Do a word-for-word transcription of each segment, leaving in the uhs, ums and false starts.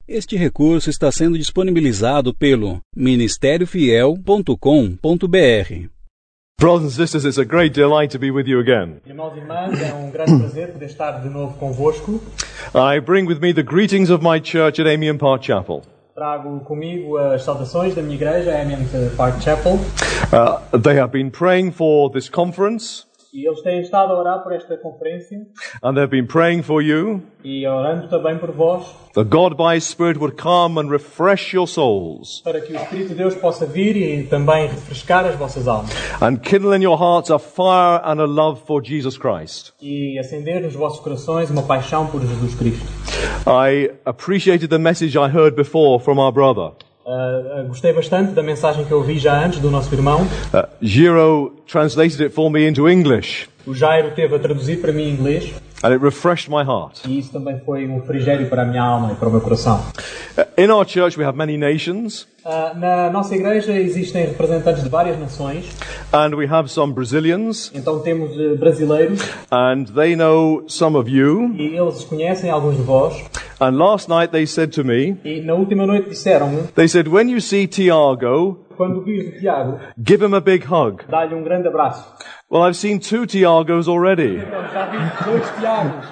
Este recurso está sendo disponibilizado pelo ministério fiel ponto com ponto br. Brothers and sisters, it's a great delight to be with you again. Irmãos e irmãs, é um grande prazer poder estar de novo convosco. I bring with me the greetings of my church at Amiens Park Chapel. Trago comigo as saudações da minha igreja, Amiens Park Chapel. Uh, they have been praying for this conference. E eles têm estado a orar por esta conferência. And they've been praying for you. E orando também por vós. That God by His Spirit would come and refresh your souls. Para que o Espírito de Deus possa vir e também refrescar as vossas almas. And kindle in your hearts a fire and a love for Jesus Christ. E acender nos vossos corações uma paixão por Jesus Cristo. I appreciated the message I heard before from our brother. Uh, uh, gostei bastante da mensagem que eu ouvi já antes do nosso irmão. Uh, Giro translated it for me into English. O Jairo teve a traduzir para mim em inglês. And it refreshed my heart. E isso também foi um refrigério para a minha alma e para o meu coração. Uh, in our church we have many nations. Uh, na nossa igreja existem representantes de várias nações. And we have some Brazilians. Então temos uh, brasileiros. And they know some of you. E eles conhecem alguns de vós. And last night they said to me. E na última noite disseram-me. They said, when you see Tiago, quando vires o Tiago, give him a big hug. Dá-lhe um grande abraço. Well, I've seen two Tiagos already. Então já vi dois Tiagos.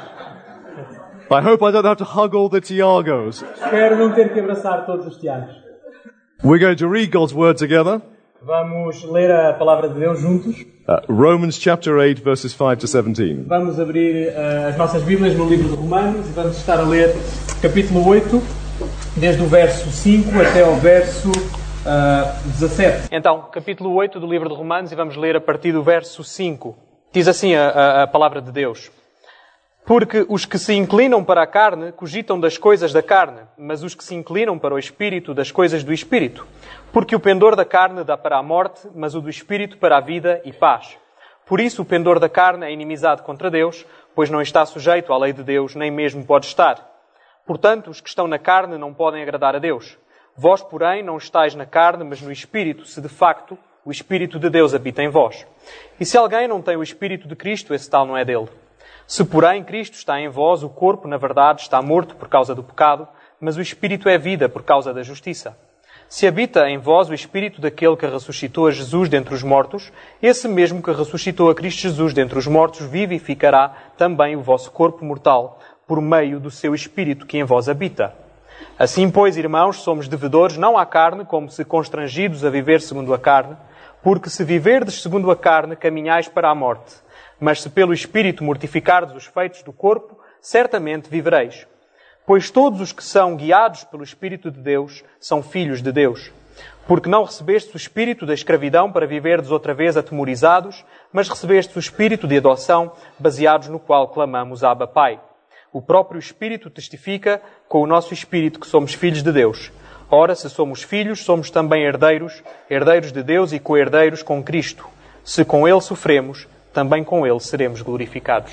I hope I don't have to hug all the Tiagos. Espero não ter que abraçar todos os Tiagos. We're going to read God's word together. Vamos ler a palavra de Deus juntos. Uh, Romans chapter eight, verses five to seventeen. Vamos abrir uh, as nossas Bíblias no livro de Romanos e vamos estar a ler capítulo oito, desde o verso cinco até ao verso uh, dezassete. Então, capítulo oito do livro de Romanos e vamos ler a partir do verso cinco. Diz assim a, a, a palavra de Deus. Porque os que se inclinam para a carne cogitam das coisas da carne, mas os que se inclinam para o Espírito das coisas do Espírito. Porque o pendor da carne dá para a morte, mas o do Espírito para a vida e paz. Por isso o pendor da carne é inimizade contra Deus, pois não está sujeito à lei de Deus, nem mesmo pode estar. Portanto, os que estão na carne não podem agradar a Deus. Vós, porém, não estáis na carne, mas no Espírito, se de facto o Espírito de Deus habita em vós. E se alguém não tem o Espírito de Cristo, esse tal não é dele. Se, porém, Cristo está em vós, o corpo, na verdade, está morto por causa do pecado, mas o Espírito é vida por causa da justiça. Se habita em vós o Espírito daquele que ressuscitou a Jesus dentre os mortos, esse mesmo que ressuscitou a Cristo Jesus dentre os mortos vivificará também o vosso corpo mortal, por meio do seu Espírito que em vós habita. Assim, pois, irmãos, somos devedores não à carne, como se constrangidos a viver segundo a carne, porque se viverdes segundo a carne, caminhais para a morte. Mas se pelo Espírito mortificardes os feitos do corpo, certamente vivereis. Pois todos os que são guiados pelo Espírito de Deus são filhos de Deus. Porque não recebestes o Espírito da escravidão para viverdes outra vez atemorizados, mas recebestes o Espírito de adoção, baseados no qual clamamos Abba Pai. O próprio Espírito testifica com o nosso Espírito que somos filhos de Deus. Ora, se somos filhos, somos também herdeiros, herdeiros de Deus e co-herdeiros com Cristo. Se com Ele sofremos, também com Ele seremos glorificados.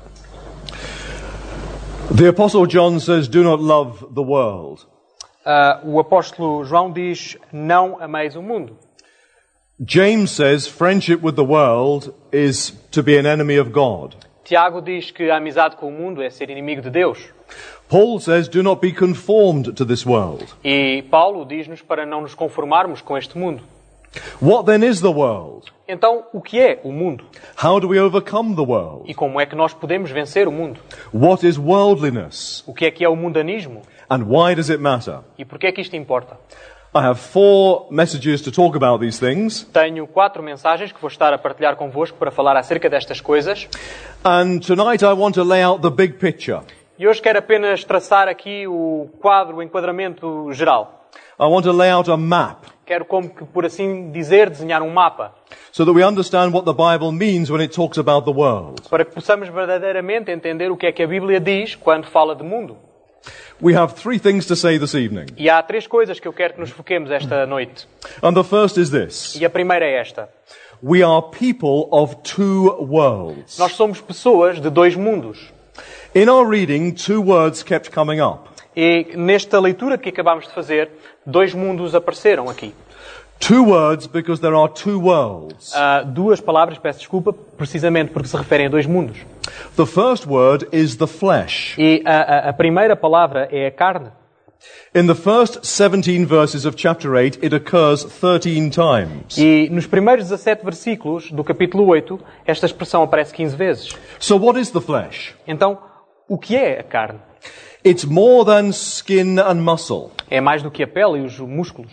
The Apostle John says, do not love the world. Uh, o apóstolo João diz, não ameis o mundo. James says, friendship with the world is to be an enemy of God. Tiago diz que a amizade com o mundo é ser inimigo de Deus. Paul says, do not be conformed to this world. E Paulo diz-nos para não nos conformarmos com este mundo. What then is the world? Então, o que é o mundo? How do we overcome the world? E como é que nós podemos vencer o mundo? What is worldliness? O que é que é o mundanismo? And why does it matter? E por que é que isto importa? I have four messages to talk about these things. Tenho quatro mensagens que vou estar a partilhar convosco para falar acerca destas coisas. And tonight I want to lay out the big picture. E hoje quero apenas traçar aqui o quadro, o enquadramento geral. I want to lay out a map. Quero, como que, por assim dizer, desenhar um mapa. So that we understand what the Bible means when it talks about the world. Para que possamos verdadeiramente entender o que é que a Bíblia diz quando fala de mundo. We have three things to say this evening. E há três coisas que eu quero que nos foquemos esta noite. And the first is this. E a primeira é esta. We are people of two worlds. Nós somos pessoas de dois mundos. In our reading, two words kept coming up. E nesta leitura que acabamos de fazer, dois mundos apareceram aqui. Two words because there are two worlds. Uh, duas palavras, peço desculpa, precisamente porque se referem a dois mundos. The first word is the flesh. E a, a, a primeira palavra é a carne. In the first seventeen verses of chapter eight, it occurs thirteen times. E nos primeiros dezassete versículos do capítulo oito, esta expressão aparece quinze vezes. So what is the flesh? Então, o que é a carne? It's more than skin and muscle. É mais do que a pele e os músculos.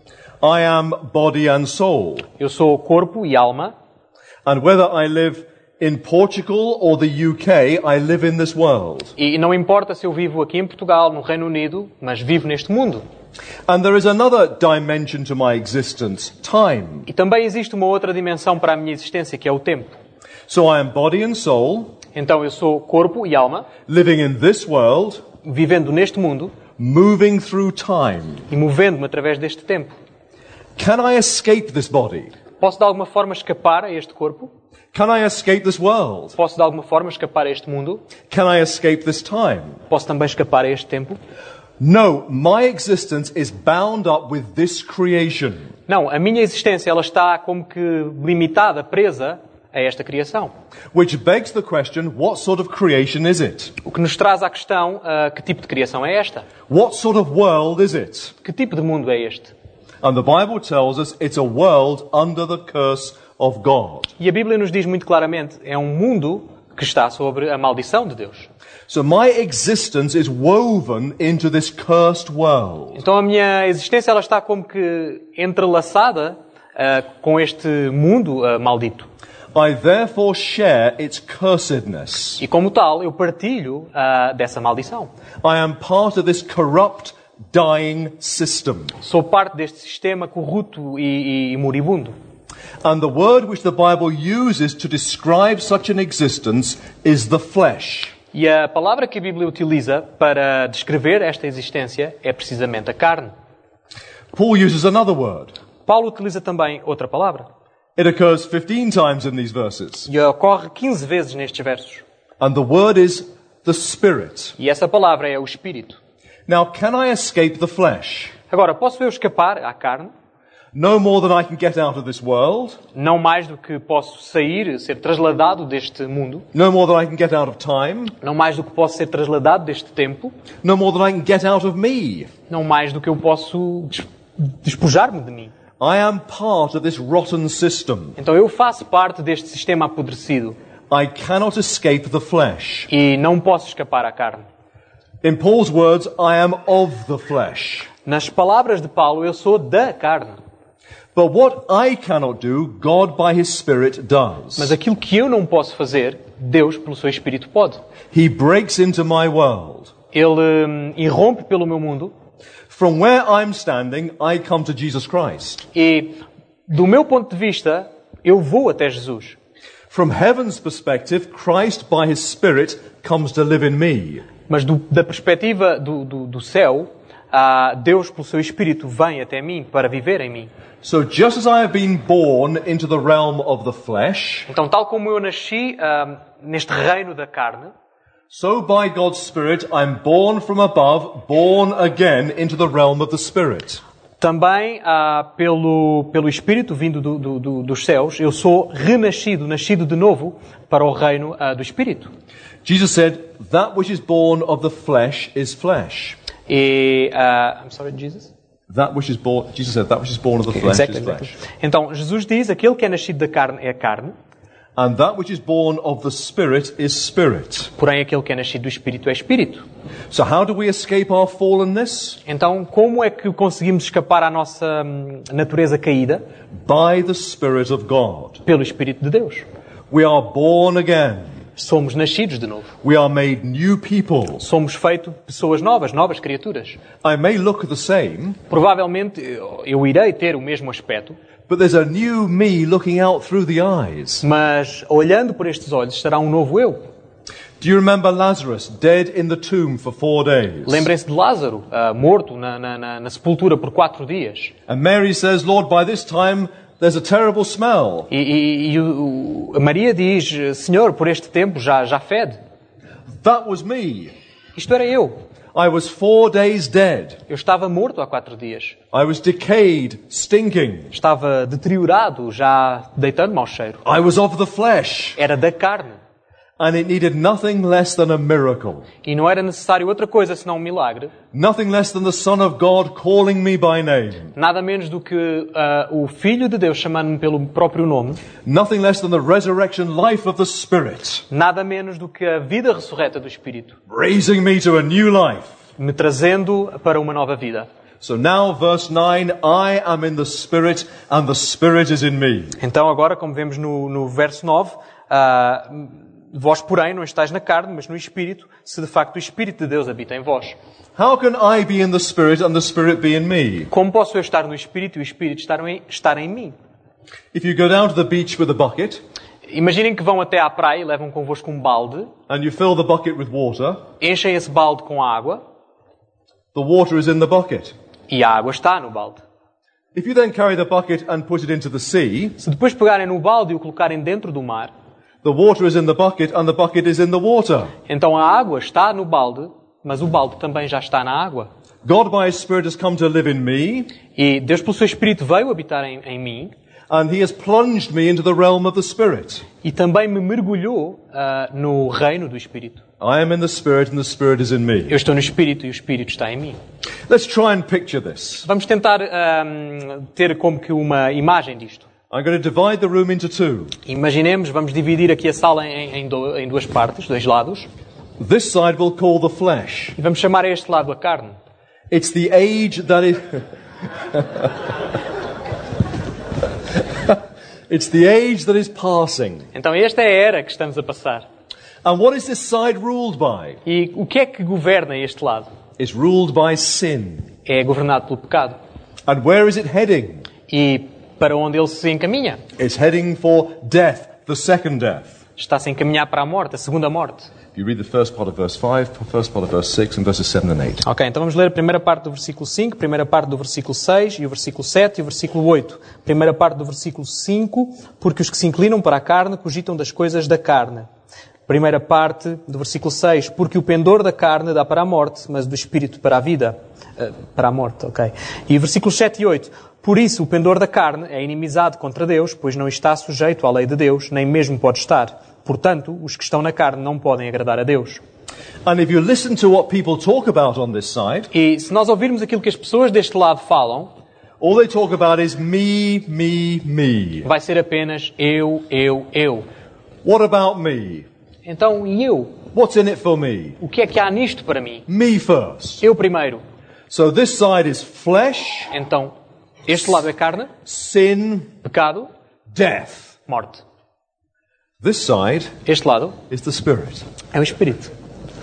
I am body and soul. Eu sou corpo e alma. And whether I live in Portugal or the U K, I live in this world. E não importa se eu vivo aqui em Portugal, no Reino Unido, mas vivo neste mundo. And there is another dimension to my existence, time. E também existe uma outra dimensão para a minha existência, que é o tempo. So I am body and soul, Então eu sou corpo e alma, living in this world, vivendo neste mundo moving through time. e movendo-me através deste tempo. Can I escape this body? Posso de alguma forma escapar a este corpo? Can I escape this world? Posso de alguma forma escapar a este mundo? Can I escape this time? Posso também escapar a este tempo? No, my existence is bound up with this creation. Não, a minha existência ela está como que limitada, presa a esta criação. Which begs the question, what sort of creation is it? O que nos traz à questão, uh, que tipo de criação é esta? What sort of world is it? Que tipo de mundo é este? And the Bible tells us it's a world under the curse of God. E a Bíblia nos diz muito claramente, é um mundo que está sobre a maldição de Deus. So my existence is woven into this cursed world. Então a minha existência ela está como que entrelaçada uh, com este mundo uh, maldito. I therefore share its cursedness. E como tal, eu partilho uh, dessa maldição. I am part of this corrupt, dying system. Sou parte deste sistema corrupto e, e, e moribundo. And the word which the Bible uses to describe such an existence is the flesh. E a palavra que a Bíblia utiliza para descrever esta existência é precisamente a carne. Paul uses another word. Paulo utiliza também outra palavra. It occurs fifteen times in these verses. E ocorre quinze vezes nestes versos. And the word is the Spirit. E essa palavra é o Espírito. Now, can I escape the flesh? Agora, posso eu escapar à carne? No more than I can get out of this world. Não mais do que posso sair, ser trasladado deste mundo. No more than I can get out of time. Não mais do que posso ser trasladado deste tempo. No more than I can get out of me. Não mais do que eu posso des- despojar-me de mim. I am part of this rotten system. Então eu faço parte deste sistema apodrecido I cannot escape the flesh. e não posso escapar à carne. In Paul's words, I am of the flesh. Nas palavras de Paulo, eu sou da carne. But what I cannot do, God by His Spirit does. Mas aquilo que eu não posso fazer, Deus, pelo seu Espírito, pode. He breaks into my world. Ele hum, irrompe pelo meu mundo From where I'm standing, I come to Jesus Christ. e, do meu ponto de vista, eu vou até Jesus. From heaven's perspective, Christ by His Spirit comes to live in me. Mas do, da perspectiva do, do, do céu, ah, Deus, pelo seu Espírito, vem até mim para viver em mim. So just as I have been born into the realm of the flesh, Então, tal como eu nasci ah, neste reino da carne, so by God's Spirit I'm born from above, born again into the realm of the Spirit. também ah, pelo, pelo Espírito vindo do, do, do, dos céus, eu sou renascido, nascido de novo para o reino ah, do Espírito. Jesus said, that which is born of the flesh is flesh. E, ah, I'm sorry, Jesus? That which is born, Jesus said, that which is born of the flesh Exactly, is exactly. flesh. Então, Jesus diz, aquele que é nascido da carne é carne, And that which is born of the Spirit is spirit. porém aquele que é nascido do Espírito é Espírito. So how do we escape our fallenness? Então, como é que conseguimos escapar à nossa hum, natureza caída? By the Spirit of God. Pelo Espírito de Deus. We are born again. Somos nascidos de novo. We are made new people. Somos feitos pessoas novas, novas criaturas. I may look the same, Provavelmente eu- eu irei ter o mesmo aspecto, but there's a new me looking out through the eyes. mas olhando por estes olhos estará um novo eu. Do you remember Lazarus, dead in the tomb for four days? Lembrem-se de Lázaro, ah, morto na, na, na, na sepultura por quatro dias. And Mary says, Lord, by this time there's a terrible smell. E, e, e o, o- a Maria diz, Senhor, por este tempo já, já fede. That was me. Isto era eu. I was four days dead. Eu estava morto há quatro dias. I was decayed, stinking. Estava deteriorado, já deitando mau cheiro. I was of the flesh. Era da carne. And it needed nothing less than a miracle. E não era necessário outra coisa senão um milagre. Nothing less than the Son of God calling me by name. Nada menos do que uh, o Filho de Deus chamando-me pelo próprio nome. Nothing less than the resurrection life of the Spirit. Nada menos do que a vida ressurreta do Espírito. Raising me to a new life. Me trazendo para uma nova vida. So now, verse nine, I am in the Spirit and the Spirit is in me. Então agora, como vemos no, no verso nove, uh, vós, porém, não estáis na carne, mas no Espírito, se de facto o Espírito de Deus habita em vós. How can I be in the Spirit and the Spirit be in me? Como posso eu estar no Espírito e o Espírito estar em, estar em mim? If you go down to the beach with a bucket, Imaginem que vão até à praia e levam convosco um balde, and you fill the bucket with water, enchem esse balde com água, the water is in the bucket. e a água está no balde. If you then carry the bucket and put it into the sea, Se depois pegarem no balde e o colocarem dentro do mar, the water is in the bucket and the bucket is in the water. então a água está no balde, mas o balde também já está na água. God by His Spirit has come to live in me, E Deus, pelo seu Espírito, veio habitar em, em mim and He has plunged me into the realm of the Spirit. e também me mergulhou uh, no reino do Espírito. I am in the Spirit and the Spirit is in me. Eu estou no Espírito e o Espírito está em mim. Let's try and picture this. Vamos tentar um, ter como que uma imagem disto. I'm going to divide the room into two. Imaginemos, vamos dividir aqui a sala em, em, do, em duas partes, dois lados, This side we'll call the flesh. e vamos chamar a este lado a carne. It's the age that is... It's the age that is passing. Então esta é a era que estamos a passar. And what is this side ruled by? E o que é que governa este lado? It's ruled by sin. É governado pelo pecado. And where is it heading? E para onde ele se encaminha? It's heading for death, the second death. Está-se a encaminhar para a morte, a segunda morte. If you read the first part of verse five, first part of verse six, and verses seven and eight. Ok, então vamos ler a primeira parte do versículo cinco, a primeira parte do versículo seis, e o versículo sete e o versículo oito. Primeira parte do versículo cinco, porque os que se inclinam para a carne cogitam das coisas da carne. Primeira parte do versículo seis, porque o pendor da carne dá para a morte, mas do espírito para a vida. Uh, para a morte, ok. E versículos sete e oito, por isso o pendor da carne é inimizade contra Deus, pois não está sujeito à lei de Deus, nem mesmo pode estar. Portanto, os que estão na carne não podem agradar a Deus. And if you listen to what people talk about on this side, E se nós ouvirmos aquilo que as pessoas deste lado falam, all they talk about is me, me, me. vai ser apenas eu, eu, eu. What about me? Então, e eu? What's in it for me? O que é que há nisto para mim? Me first. Eu primeiro. So this side is flesh, Então, este lado é carne, sin, pecado, death. morte. This side Este lado is the Spirit. é o Espírito.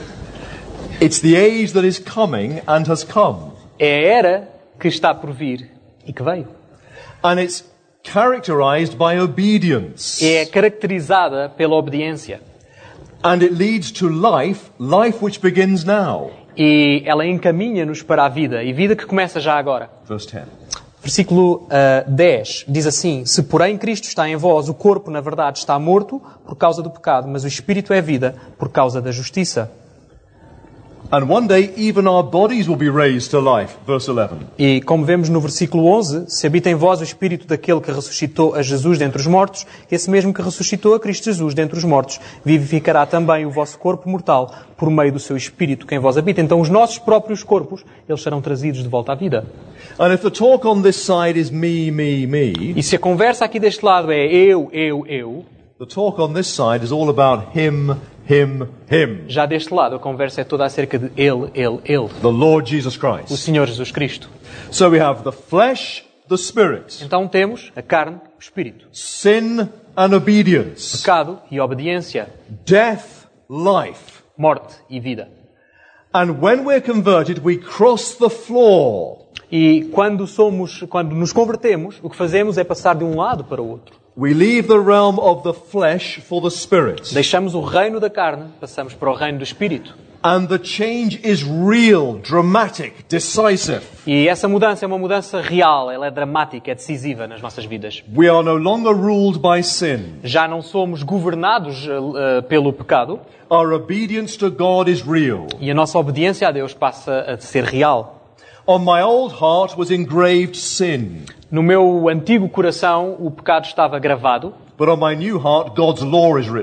It's the age that is coming and has come. É a era que está por vir e que veio. And it's characterized by obedience. É caracterizada pela obediência. And it leads to life, life which begins now. E ela encaminha-nos para a vida, e vida que começa já agora. Verse ten. Versículo uh, dez diz assim: se porém Cristo está em vós, o corpo na verdade está morto por causa do pecado, mas o Espírito é vida por causa da justiça. And one day even our bodies will be raised to life. Verse eleven. E como vemos no versículo onze, se habita em vós o Espírito daquele que ressuscitou a Jesus dentre os mortos, esse mesmo que ressuscitou a Cristo Jesus dentre os mortos, vivificará também o vosso corpo mortal por meio do seu Espírito que em vós habita. Então os nossos próprios corpos, eles serão trazidos de volta à vida. And if the talk on this side is me, me, me, E se a conversa aqui deste lado é eu, eu, eu, the talk on this side is all about him, him, him. já deste lado a conversa é toda acerca de ele, ele, ele. The Lord Jesus O Christ. Senhor Jesus Cristo. So we have the flesh, the spirit, Então temos a carne, o Espírito, sin and obedience, pecado e obediência, death, life. morte e vida. And when we're converted, we cross the floor. E quando somos, quando nos convertemos, o que fazemos é passar de um lado para o outro. We leave the realm of the flesh for the spirit. Deixamos o reino da carne, passamos para o reino do Espírito. And the change is real, dramatic, decisive. E essa mudança é uma mudança real, ela é dramática, é decisiva nas nossas vidas. We are no longer ruled by sin. Já não somos governados uh, pelo pecado Our obedience to God is real. e a nossa obediência a Deus passa a ser real. On my old heart was engraved sin, No meu antigo coração o pecado estava gravado, but on my new heart God's law is written.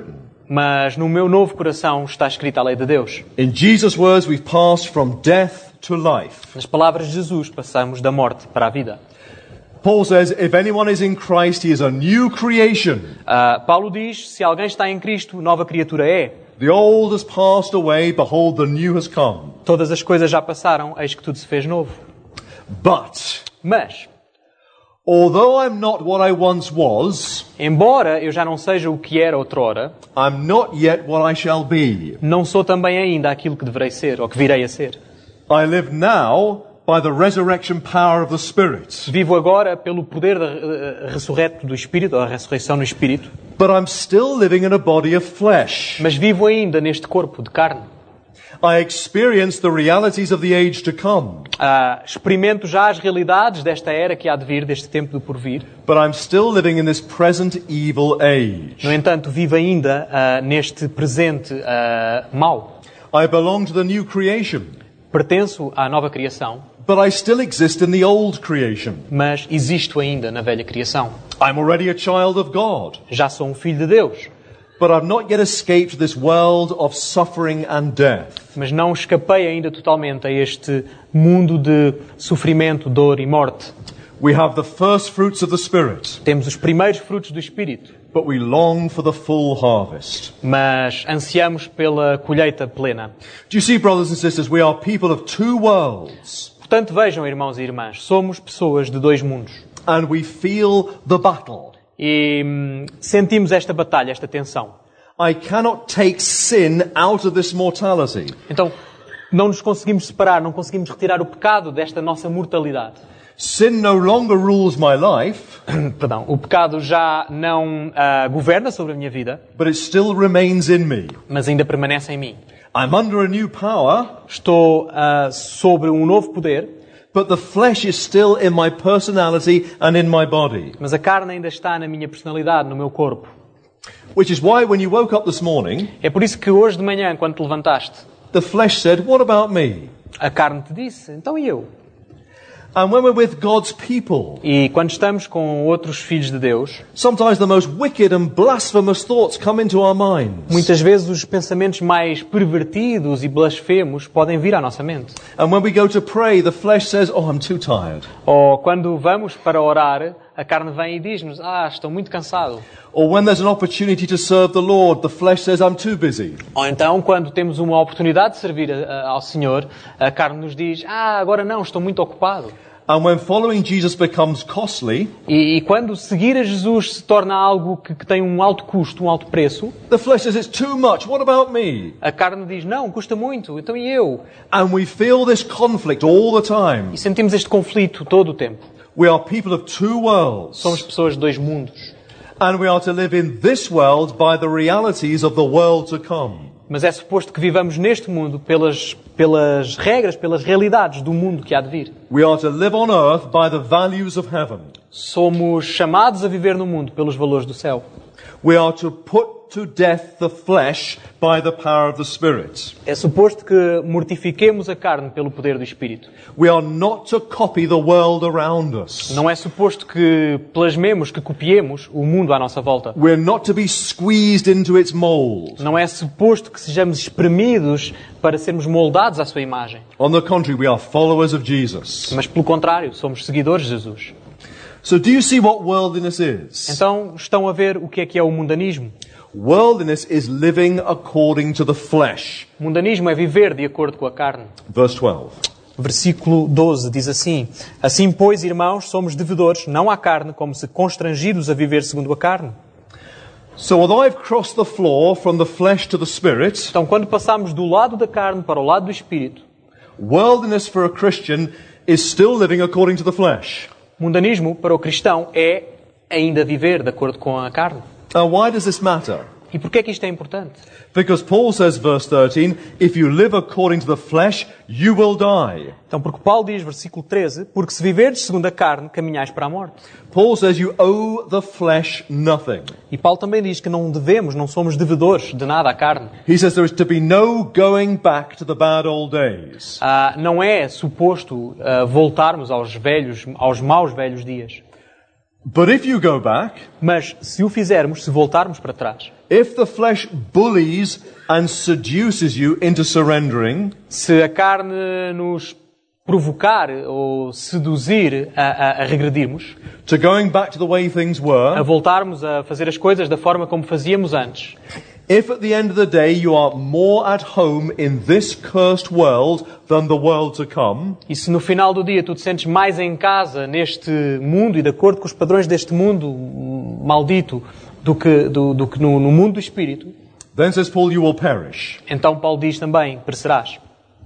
mas no meu novo coração está escrita a lei de Deus. In Jesus' words, we've passed from death to life. Nas palavras de Jesus, passamos da morte para a vida. Paul says, if anyone is in Christ, he is a new creation. Uh, Paulo diz, se alguém está em Cristo, nova criatura é. The old has passed away, behold, the new has come. Todas as coisas já passaram, eis que tudo se fez novo. But, Mas, although I'm not what I once was, embora eu já não seja o que era outrora, I'm not yet what I shall be. não sou também ainda aquilo que deverei ser, ou que virei a ser. I live now by the resurrection power of the Spirit. Vivo agora pelo poder da, uh, ressurreto do Espírito, ou a ressurreição no Espírito, But I'm still living in a body of flesh. mas vivo ainda neste corpo de carne. I experience the realities of the age to come. Uh, experimento já as realidades desta era que há de vir, deste tempo do porvir. But I'm still living in this present evil age. No entanto, vivo ainda uh, neste presente uh, mau. I belong to the new creation. Pertenço à nova criação, But I still exist in the old creation. mas existo ainda na velha criação. I'm already a child of God. Já sou um filho de Deus, But I've not yet escaped this world of suffering and death. mas não escapei ainda totalmente a este mundo de sofrimento, dor e morte. We have the first fruits of the Spirit, Temos os primeiros frutos do Espírito, but we long for the full harvest. mas ansiamos pela colheita plena. Do you see, brothers and sisters, we are people of two worlds, Portanto, vejam, irmãos e irmãs, somos pessoas de dois mundos. and we feel the battle. E hum, sentimos esta batalha, esta tensão. I cannot take sin out of this mortality. Então, não nos conseguimos separar, não conseguimos retirar o pecado desta nossa mortalidade. Sin no longer rules my life, Perdão, o pecado já não ah, governa sobre a minha vida, but it still remains in me. mas ainda permanece em mim. I'm under a new power, Estou ah, sobre um novo poder, but the flesh is still in my personality and in my body. mas a carne ainda está na minha personalidade, no meu corpo. Which is why when you woke up this morning, É por isso que hoje de manhã, quando te levantaste, the flesh said, what about me? a carne te disse, então e eu? And when we're with God's people, E quando estamos com outros filhos de Deus, sometimes the most wicked and blasphemous thoughts come into our minds. muitas vezes os pensamentos mais pervertidos e blasfemos podem vir à nossa mente. And when we go to pray, the flesh says, oh, I'm too tired. Ou quando vamos para orar, a carne vem e diz-nos, ah, estou muito cansado. Or when there's an opportunity to serve the Lord, the flesh says, I'm too busy. Ou então, quando temos uma oportunidade de servir a- a- ao Senhor, a carne nos diz, ah, agora não, estou muito ocupado. And when following Jesus becomes costly, E, e quando seguir a Jesus se torna algo que, que tem um alto custo, um alto preço, the flesh says, it's too much. What about me? a carne diz, não, custa muito, então e eu? And we feel this conflict all the time. E sentimos este conflito todo o tempo. We are people of two worlds. Somos pessoas de dois mundos. And we are to live in this world by the realities of the world to come. Mas é suposto que vivamos neste mundo pelas, pelas regras, pelas realidades do mundo que há de vir. We are to live on earth by the values of heaven. Somos chamados a viver no mundo pelos valores do céu. We are to put to death the flesh by the power of the Spirit. É suposto que mortifiquemos a carne pelo poder do Espírito. We are not to copy the world around us. Não é suposto que plasmemos, que copiemos o mundo à nossa volta. We're not to be squeezed into its mold. Não é suposto que sejamos espremidos para sermos moldados à sua imagem. On the contrary, we are followers of Jesus. Mas, pelo contrário, somos seguidores de Jesus. So do you see what worldliness is? Então, estão a ver o que é que é o mundanismo? Worldliness is living according to the flesh. O mundanismo é viver de acordo com a carne. Verse twelve. Versículo doze diz assim: Assim, pois, irmãos, somos devedores, não à carne, como se constrangidos a viver segundo a carne. So although I've crossed the floor from the flesh to the spirit, Então, quando passamos do lado da carne para o lado do espírito, worldliness for a Christian is still living according to the flesh. mundanismo para o cristão é ainda viver de acordo com a carne. Now why does this matter? E porquê é que isto é importante? Because Paul says, verse thirteen, if you live according to the flesh, you will die. Então, porque Paulo diz, versículo treze, porque se viverdes segundo a carne, caminhais para a morte. Paul says you owe the flesh nothing. E Paulo também diz que não devemos, não somos devedores de nada à carne. He says there is to be no going back to the bad old days. Ah, não é suposto ah, voltarmos aos velhos, aos maus velhos dias. But if you go back, Mas se o fizermos, se voltarmos para trás, if the flesh bullies and seduces you into surrendering, se a carne nos provocar ou seduzir a, a, a regredirmos, to going back to the way things a were, voltarmos a fazer as coisas da forma como fazíamos antes, if at the end of the day you are more at home in this cursed world than the world to come, e se no final do dia tu te sentes mais em casa neste mundo e de acordo com os padrões deste mundo maldito do que, do, do que no, no mundo do Espírito, then says Paul, you will perish. então Paulo diz também, perecerás.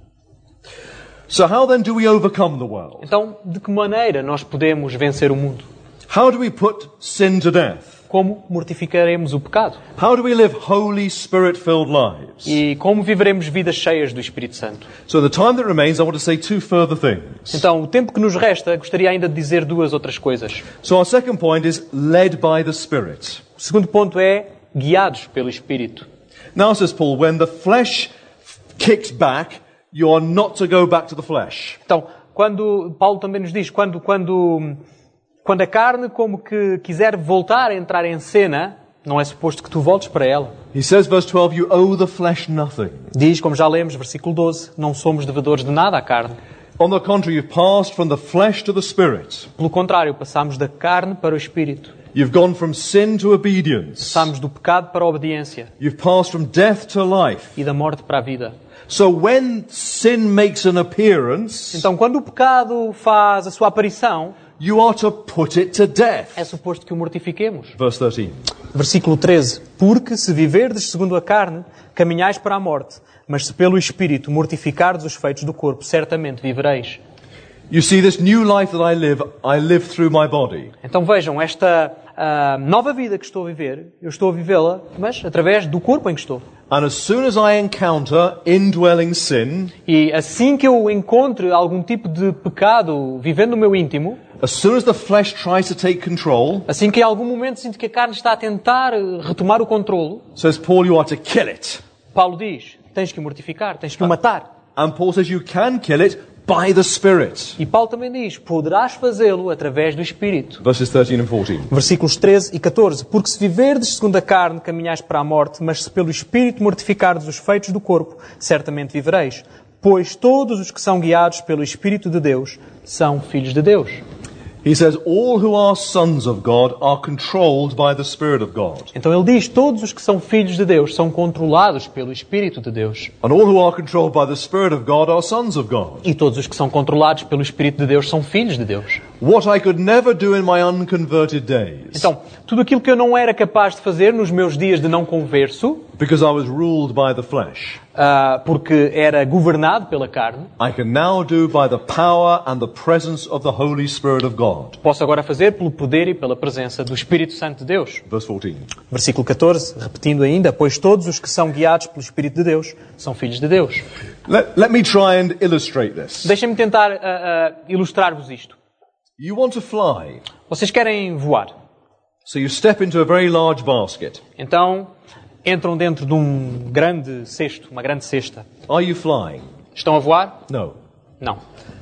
So how then do we overcome the world? Então, de que maneira nós podemos vencer o mundo? How do we put sin to death? Como mortificaremos o pecado? How do we live holy, spirit-filled lives? E como viveremos vidas cheias do Espírito Santo? So the time that remains, I want to say two further things. Então, o tempo que nos resta, gostaria ainda de dizer duas outras coisas. So our second point is led by the Spirit. O segundo ponto é guiados pelo Espírito. Now, says Paul, when the flesh kicks back, you are not to go back to the flesh. Então, quando Paulo também nos diz, quando, quando, quando a carne como que quiser voltar a entrar em cena, não é suposto que tu voltes para ela. He says, verse twelve, you owe the flesh nothing. Diz, como já lemos, versículo doze, não somos devedores de nada à carne. On the contrary, you've passed from the flesh to the Spirit. Pelo contrário, passamos da carne para o Espírito. You've gone from sin to obedience. Passamos do pecado para a obediência You've passed from death to life. e da morte para a vida. So when sin makes an appearance, Então, quando o pecado faz a sua aparição, you are to put it to death. é suposto que o mortifiquemos. Verse thirteen. Versículo treze. Porque se viverdes segundo a carne, caminhais para a morte. Mas se pelo Espírito mortificardes os feitos do corpo, certamente vivereis. You see, this new life that I live, I live through my body. Então vejam, esta uh, nova vida que estou a viver, eu estou a vivê-la, mas através do corpo em que estou. And as soon as I encounter indwelling sin, E assim que eu encontre algum tipo de pecado vivendo no meu íntimo, as soon as the flesh tries to take control, assim que em algum momento sinto que a carne está a tentar retomar o controlo, says Paul, you are to kill it. Paulo diz, tens que o mortificar, tens que o matar. And Paul says you can kill it by the Spirit. E Paulo também diz, poderás fazê-lo através do Espírito. Verses thirteen and fourteen. Versículos treze e catorze. Porque se viverdes segundo a carne, caminhais para a morte, mas se pelo Espírito mortificardes os feitos do corpo, certamente vivereis. Pois todos os que são guiados pelo Espírito de Deus são filhos de Deus. He says all who are sons of God are controlled by the Spirit of God. Então ele diz, todos os que são filhos de Deus são controlados pelo Espírito de Deus. And all who are controlled by the Spirit of God are sons of God. E todos os que são controlados pelo Espírito de Deus são filhos de Deus. What I could never do in my unconverted days, Então, tudo aquilo que eu não era capaz de fazer nos meus dias de não converso, because I was ruled by the flesh, uh, porque era governado pela carne, I can now do by the power and the presence of the Holy Spirit of God. posso agora fazer pelo poder e pela presença do Espírito Santo de Deus. Verse fourteen. Versículo catorze, repetindo ainda, pois todos os que são guiados pelo Espírito de Deus são filhos de Deus. Let, let me try and illustrate this. Deixem-me tentar uh, uh, ilustrar-vos isto. You want to fly, Vocês querem voar, so you step into a very large basket. então entram dentro de um grande cesto, uma grande cesta. Are you flying? Estão a voar? No. Não.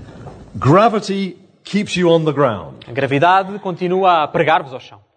Gravity keeps you on the ground. A gravidade continua a pregar-vos ao chão.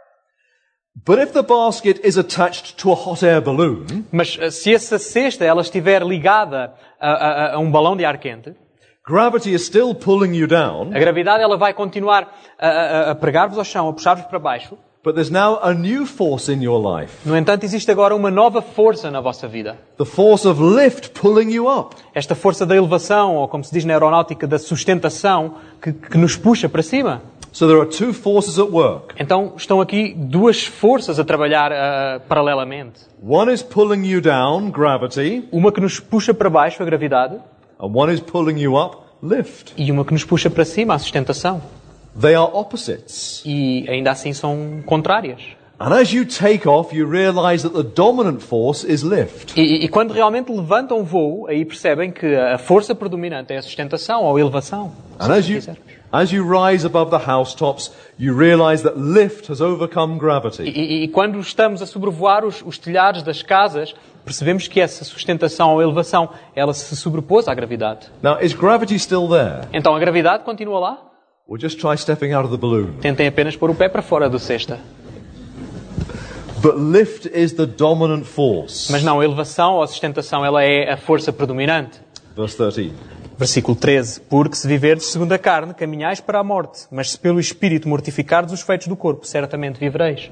But if the basket is attached to a hot air balloon, Mas uh, se essa cesta ela estiver ligada a, a, a um balão de ar quente, gravity is still pulling you down, a gravidade ela vai continuar a, a, a pregar-vos ao chão, a puxar-vos para baixo. but there's now a new force in your life. No entanto, existe agora uma nova força na vossa vida. The force of lift pulling you up. Esta força da elevação, ou como se diz na aeronáutica, da sustentação, que, que nos puxa para cima. So there are two forces at work. Então, estão aqui duas forças a trabalhar uh, paralelamente. One is pulling you down, gravity, Uma que nos puxa para baixo, a gravidade, and one is pulling you up, lift. e uma que nos puxa para cima, a sustentação. They are opposites. E ainda assim são contrárias. And as you take off, you realize that the dominant force is lift. E, e quando realmente levantam voo, aí percebem que a força predominante é a sustentação ou a elevação. And as you, as you rise above the housetops, you realize that lift has overcome E, gravity. e, e quando estamos a sobrevoar os, os telhados das casas, percebemos que essa sustentação ou elevação, ela se sobrepôs à gravidade. Now, is gravity still there? Então a gravidade continua lá? Or just try stepping out of the balloon. Tentem apenas pôr o pé para fora do cesta. But lift is the dominant force. Mas não, a elevação ou a sustentação, ela é a força predominante. Verse thirteen. Versículo treze. Porque se viverdes segundo a carne, caminhais para a morte. Mas se pelo Espírito mortificardes os feitos do corpo, certamente vivereis.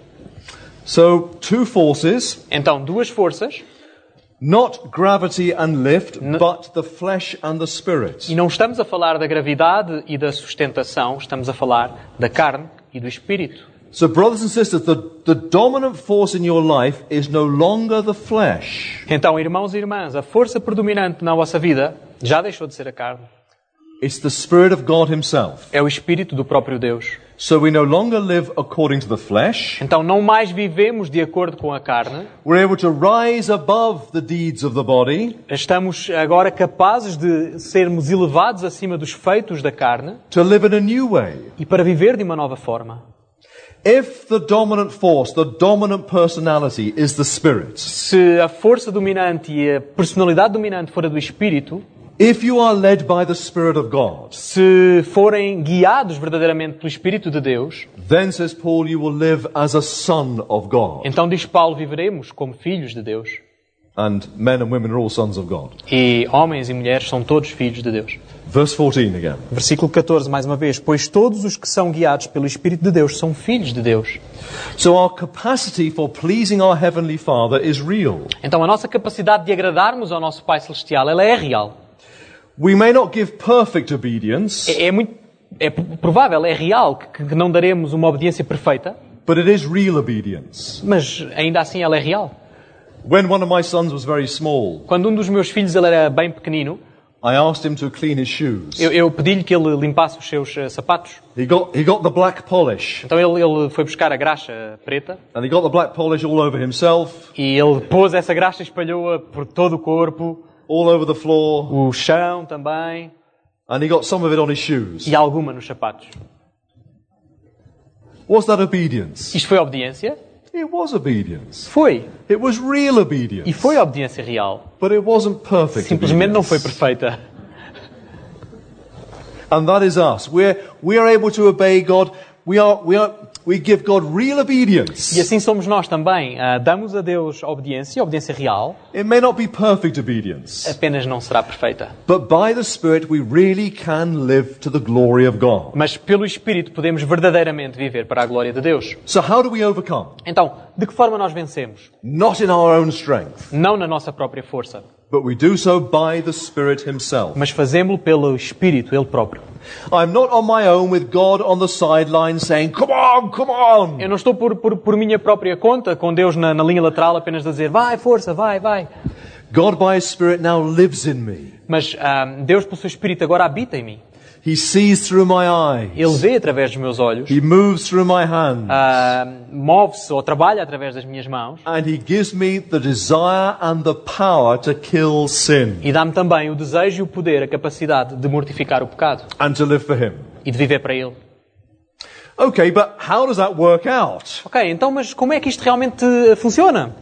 So, two forces. Então, duas forças. Not gravity and lift, no. but the flesh and the spirit. E não estamos a falar da gravidade e da sustentação, estamos a falar da carne e do espírito. So, brothers and sisters, the, the dominant force in your life is no longer the flesh. Então, irmãos e irmãs, a força predominante na vossa vida já deixou de ser a carne. It's the Spirit of God Himself. É o Espírito do próprio Deus. So we no longer live according to the flesh. Então não mais vivemos de acordo com a carne. We're able to rise above the deeds of the body. Estamos agora capazes de sermos elevados acima dos feitos da carne. To live in a new way. E para viver de uma nova forma. If the dominant force, the dominant personality is the Spirit. Se a força dominante e a personalidade dominante for a do Espírito. If you are led by the Spirit of God, se forem guiados verdadeiramente pelo Espírito de Deus, then says Paul, you will live as a son of God. Então diz Paulo, viveremos como filhos de Deus. And men and women are all sons of God. E homens e mulheres são todos filhos de Deus. Verse fourteen again. Versículo catorze mais uma vez, pois todos os que são guiados pelo Espírito de Deus são filhos de Deus. So our capacity for pleasing our heavenly Father is real. Então a nossa capacidade de agradarmos ao nosso Pai celestial, ela é real. We may not give perfect obedience. É, é muito é provável, é real que, que não daremos uma obediência perfeita. But it is real obedience. Mas ainda assim ela é real. When one of my sons was very small, quando um dos meus filhos ele era bem pequenino, I asked him to clean his shoes. Eu, eu pedi-lhe que ele limpasse os seus uh, sapatos. He got he got the black polish. Então ele, ele foi buscar a graxa preta. And he got the black polish all over himself. E ele pôs essa graxa e espalhou-a por todo o corpo. All over the floor. O chão também. And he got some of it on his shoes. E alguma nos sapatos. Was that obedience? Isto foi obediência? It was obedience. Foi. It was real obedience. E foi obediência real. But it wasn't perfect. Simplesmente obedience. não foi perfeita. And that is us. We're we are able to obey God. We are we are we give God real obedience. E assim somos nós também. Uh, damos a Deus obediência, obediência real. It may not be perfect obedience. Apenas não será perfeita. But by the Spirit we really can live to the glory of God. Mas pelo Espírito podemos verdadeiramente viver para a glória de Deus. So how do we overcome? Então, de que forma nós vencemos? Not in our own strength. Não na nossa própria força. But we do so by the Spirit Himself. Mas fazemos-lo pelo Espírito, Ele próprio. I'm not on my own with God on the sidelines saying, come on, come on. Eu não estou por, por, por minha própria conta, com Deus na, na linha lateral apenas a dizer, vai, força, vai, vai. God by His Spirit now lives in me. Mas um, Deus, pelo seu Espírito, agora habita em mim. He sees through my eyes. Ele vê através dos meus olhos. He moves through my hands. Uh, move-se ou trabalha através das minhas mãos. And He gives me the desire and the power to kill sin. E dá-me também o desejo e o poder, a capacidade de mortificar o pecado. And to live for Him. E de viver para Ele. Okay, but how does that work out? Ok, então, mas como é que isto realmente funciona?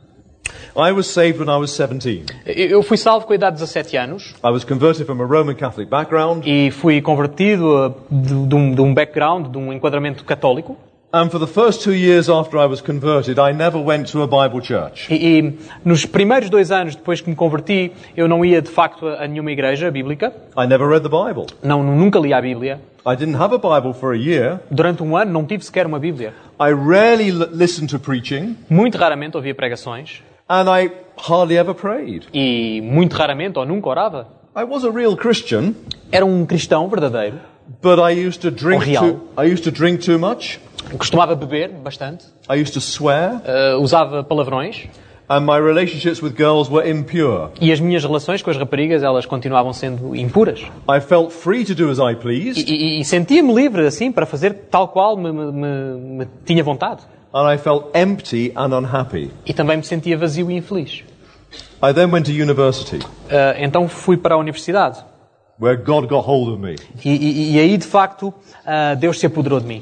I was saved when I was seventeen. Eu fui salvo com a idade de dezassete anos. I was converted from a Roman Catholic background. E fui convertido de, de, um, de um background, de um enquadramento católico. And for the first two years after I was converted, I never went to a Bible church. E, e nos primeiros dois anos depois que me converti, eu não ia de facto a nenhuma igreja bíblica. I never read the Bible. Não, nunca li a Bíblia. I didn't have a Bible for a year. Durante um ano não tive sequer uma Bíblia. I rarely l- listened to preaching. Muito raramente ouvia pregações. And I hardly ever prayed. E muito raramente ou nunca orava. I was a real Christian. Era um cristão verdadeiro. But I used to drink Real. too, I used to drink too much. Costumava beber bastante. I used to swear. Uh, usava palavrões. And my relationships with girls were impure. E as minhas relações com as raparigas, elas continuavam sendo impuras. I felt free to do as I pleased. E, e, e sentia-me livre, assim, para fazer tal qual me, me, me, me tinha vontade. And I felt empty and unhappy. E também me sentia vazio e infeliz. I then went to university, Uh, então fui para a universidade. where God got hold of me. E, e, e aí, de facto, uh, Deus se apoderou de mim.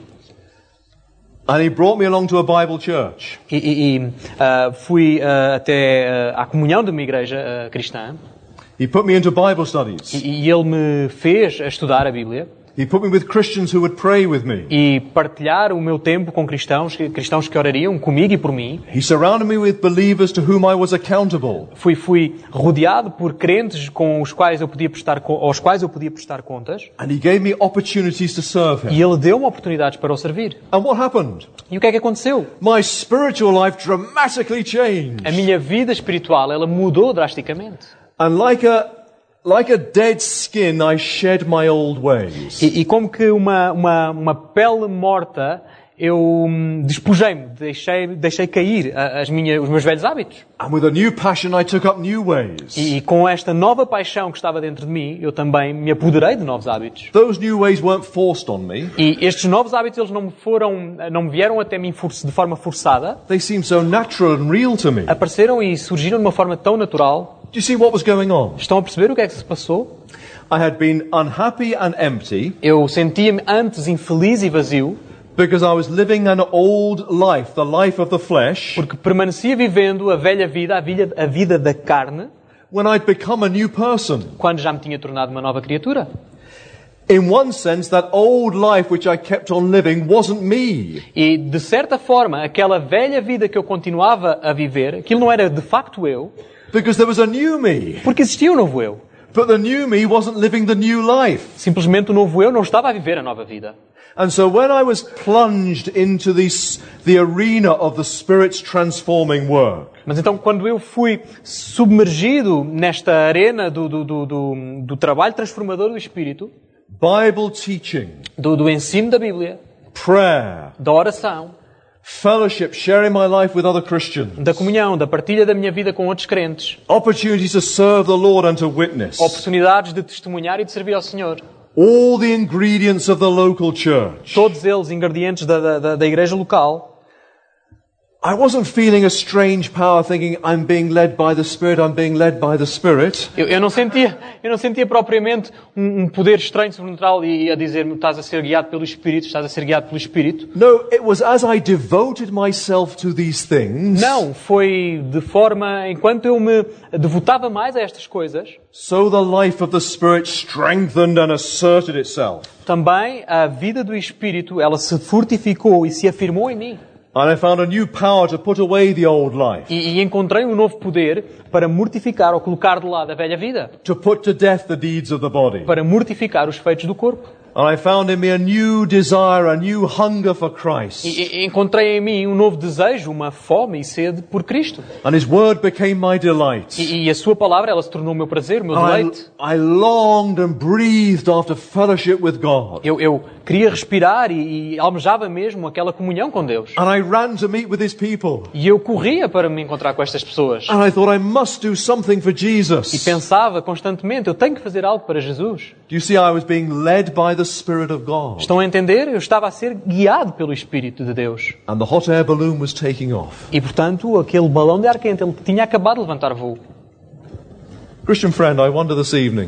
And He brought me along to a Bible church. E, e, e uh, fui uh, até uh, à comunhão de uma igreja uh, cristã. He put me into Bible studies. E, e Ele me fez a estudar a Bíblia. He put me with Christians who would pray with me. E partilhar o meu tempo com cristãos, cristãos que orariam comigo e por mim. He surrounded me with believers to whom I was accountable. Fui, fui rodeado por crentes com os quais eu podia prestar, aos quais eu podia prestar contas. And he gave me opportunities to serve him. E Ele deu-me oportunidades para o servir. And what happened? E o que é que aconteceu? My spiritual life dramatically changed. A minha vida espiritual, ela mudou drasticamente. And like a like a dead skin, I shed my old ways. E, e como que uma, uma, uma pele morta, eu hum, despojei-me, deixei, deixei cair as minhas, os meus velhos hábitos. And with a new passion, I took up new ways. E, e com esta nova paixão que estava dentro de mim, eu também me apoderei de novos hábitos. Those new ways weren't forced on me. E estes novos hábitos, eles não me foram, não me vieram até mim de forma forçada. They seemed so natural and real to me. Apareceram e surgiram de uma forma tão natural. Do you see what was going on? Estão a perceber o que é que se passou? I had been unhappy and empty Eu sentia-me antes infeliz e vazio, because I was living an old life, the life of the flesh, porque permanecia vivendo a velha vida, a vida, a vida da carne, when I'd become a new person. quando já me tinha tornado uma nova criatura. In one sense, that old life which I kept on living wasn't me. E, de certa forma, aquela velha vida que eu continuava a viver, aquilo não era de facto eu, Because there was a new me. porque existia um novo eu. But the new me wasn't living the new life. Simplesmente o novo eu não estava a viver a nova vida. And so when I was plunged into this, the arena of the Spirit's transforming work, Mas então, quando eu fui submergido nesta arena do, do, do, do, do trabalho transformador do Espírito, Bible teaching, do, do ensino da Bíblia, prayer, da oração, fellowship, sharing my life with other Christians, da comunhão, da partilha da minha vida com outros crentes, opportunities to serve the Lord and to witness, oportunidades de testemunhar e de servir ao Senhor, all the ingredients of the local church, todos eles ingredientes da, da, da igreja local, I wasn't feeling a strange power thinking I'm being led by the Spirit, I'm being led by the Spirit. eu, eu, não, sentia, eu não sentia propriamente um, um poder estranho sobrenatural e a dizer-me estás a ser guiado pelo Espírito, estás a ser guiado pelo Espírito. No, it was as I devoted myself to these things, Não, foi de forma, enquanto eu me devotava mais a estas coisas, so the life of the Spirit strengthened and asserted itself. também a vida do Espírito, ela se fortificou e se afirmou em mim. And I found a new power to put away the old life, E, e encontrei um novo poder para mortificar ou colocar de lado a velha vida, to put to death the deeds of the body. para mortificar os feitos do corpo. And I found in me a new desire, a new hunger for Christ. E, e encontrei em mim um novo desejo, uma fome e sede por Cristo. And His Word became my delight. E, e a sua palavra, ela se tornou o meu prazer, o meu And deleite. I, I longed and breathed after fellowship with God. Eu, eu queria respirar e, e almejava mesmo aquela comunhão com Deus. And I ran to meet with His people. E eu corria para me encontrar com estas pessoas. And I thought I must do something for E Jesus. pensava constantemente, eu tenho que fazer algo para Jesus. Do you see, I was being led by the Spirit of God. Estão a entender? Eu estava a ser guiado pelo Espírito de Deus. And the hot air balloon was taking off. E, portanto, aquele balão de ar quente, ele tinha acabado de levantar voo. Christian friend, I wonder this evening,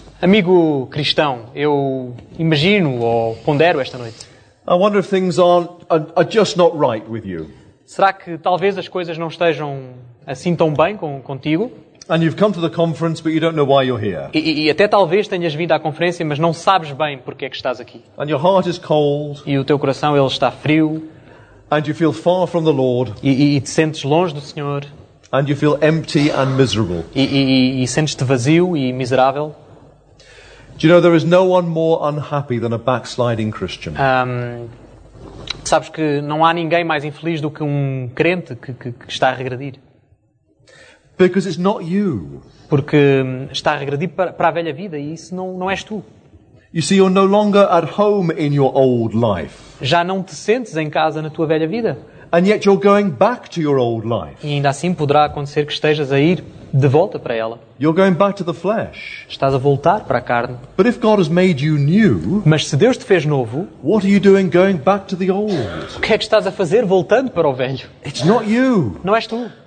Amigo cristão, eu imagino ou pondero esta noite. I wonder if things aren't, are, are just not right with you. Será que talvez as coisas não estejam assim tão bem com, contigo? And you've come to the conference, but you don't know why you're here. E, e até talvez tenhas vindo à conferência, mas não sabes bem porque é que estás aqui. And your heart is cold, E o teu coração, ele está frio, and you feel far from the Lord, e, e, e te sentes longe do Senhor, and you feel empty and miserable. e, e, e sentes-te vazio e miserável. Do you know there is no one more unhappy than a backsliding Christian? Ahm, sabes que não há ninguém mais infeliz do que um crente que, que, que está a regredir. Because it's not you. Porque hum, está a regredir para, para a velha vida e isso não, não és tu. You see, you're no longer at home in your old life. Já não te sentes em casa na tua velha vida. And yet you're going back to your old life. E ainda assim poderá acontecer que estejas a ir de volta para ela. You're going back to the flesh. Estás a voltar para a carne. But if God has made you new, Mas se Deus te fez novo, what are you doing going back to the old? o que é que estás a fazer voltando para o velho? It's not you. Não és tu.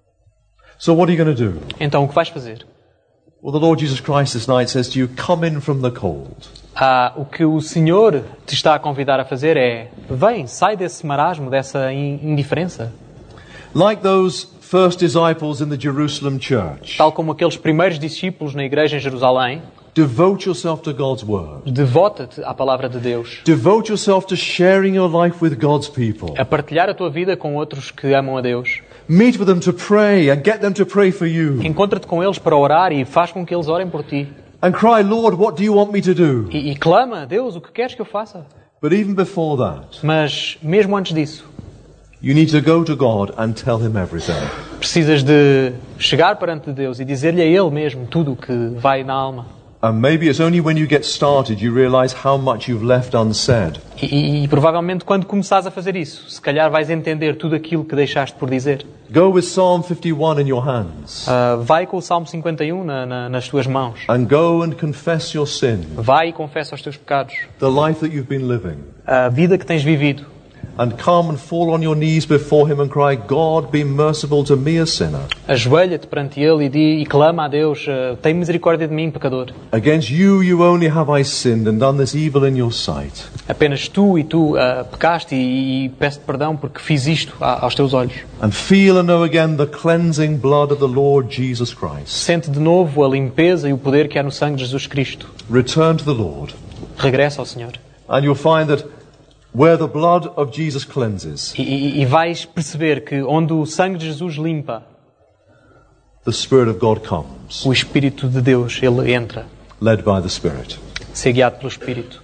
So what are you going to do? Então o que vais fazer? Well, the Lord Jesus Christ this night says to you, come in from the cold. Ah, o que o Senhor te está a convidar a fazer é: vem, sai desse marasmo, dessa in- indiferença. Like those first disciples in the Jerusalem church, Tal como aqueles primeiros discípulos na igreja em Jerusalém, Devote yourself to God's Word. Devota-te à palavra de Deus. Devote yourself to sharing your life with God's people. A partilhar a tua vida com outros que amam a Deus. Meet with them to pray and get them to pray for you. Encontra-te com eles para orar e faz com que eles orem por ti. And cry, Lord, what do you want me to do? E, e clama, Deus, o que queres que eu faça? But even before that, Mas mesmo antes disso, you need to go to God and tell Him everything. precisas de chegar perante Deus e dizer-lhe a Ele mesmo tudo o que vai na alma. And maybe it's only when you get started you realize how much you've left unsaid. E, e, e provavelmente quando começares a fazer isso, se calhar vais entender tudo aquilo que deixaste por dizer. Go with Psalm fifty-one in your hands. Uh, vai com o Salmo cinquenta e um na, na, nas tuas mãos. And go and confess your sin. Vai e confessa os teus pecados. The life that you've been living. A vida que tens vivido. And come and fall on your knees before Him and cry, God, be merciful to me, a sinner. Ajoelha-te perante Ele e, di, e clama a Deus, uh, tem misericórdia de mim, pecador. Against you, you only have I sinned and done this evil in your sight. Apenas tu e tu uh, pecaste e, e peço-te perdão porque fiz isto a, aos teus olhos. And feel and know again the cleansing blood of the Lord Jesus Christ. Sente de novo a limpeza e o poder que há no sangue de Jesus Cristo. Return to the Lord. Regressa ao Senhor. And you'll find that where the blood of Jesus cleanses, E, e, e vais perceber que onde o sangue de Jesus limpa, the Spirit of God comes, o Espírito de Deus, Ele entra, led by the Spirit. ser guiado pelo Espírito.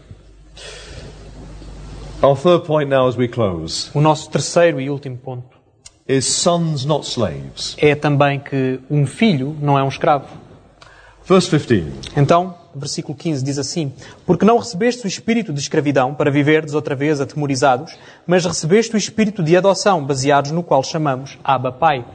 Our third point now as we close O nosso terceiro e último ponto is sons, not slaves. é também que um filho não é um escravo. Verse fifteen. Então, versículo quinze diz assim: Porque não recebeste o espírito de escravidão para viverdes outra vez atemorizados, mas recebeste o espírito de adoção, baseados no qual chamamos Abba Pai.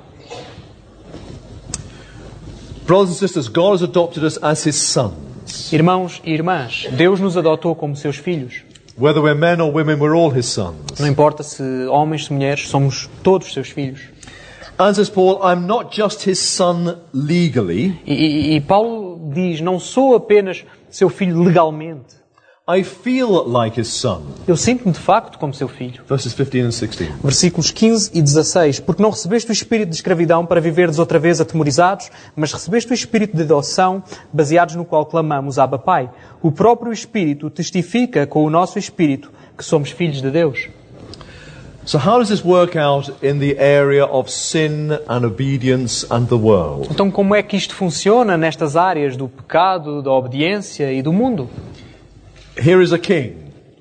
Brothers and sisters, God has adopted us as His sons. Irmãos e irmãs, Deus nos adotou como seus filhos. Whether we're men or women, we're all His sons. Não importa se homens, se mulheres, somos todos seus filhos. And says Paul, I'm not just His son legally. E, e, e Paulo diz, não sou apenas seu filho legalmente. I feel like His son. Eu sinto-me de facto como seu filho. Verses fifteen and sixteen. Versículos quinze e dezasseis. Porque não recebeste o espírito de escravidão para viverdes outra vez atemorizados, mas recebeste o espírito de adoção, baseados no qual clamamos Abba Pai. O próprio Espírito testifica com o nosso espírito que somos filhos de Deus. So how does this work out in the area of sin and obedience and the world? Então como é que isto funciona nestas áreas do pecado, da obediência e do mundo? Here is a king.